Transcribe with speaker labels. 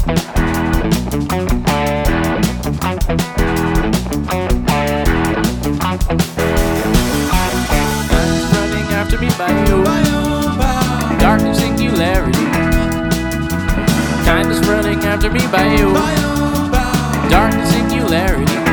Speaker 1: After me by you, darkness, singularity. Kindness running after me by you, darkness, singularity.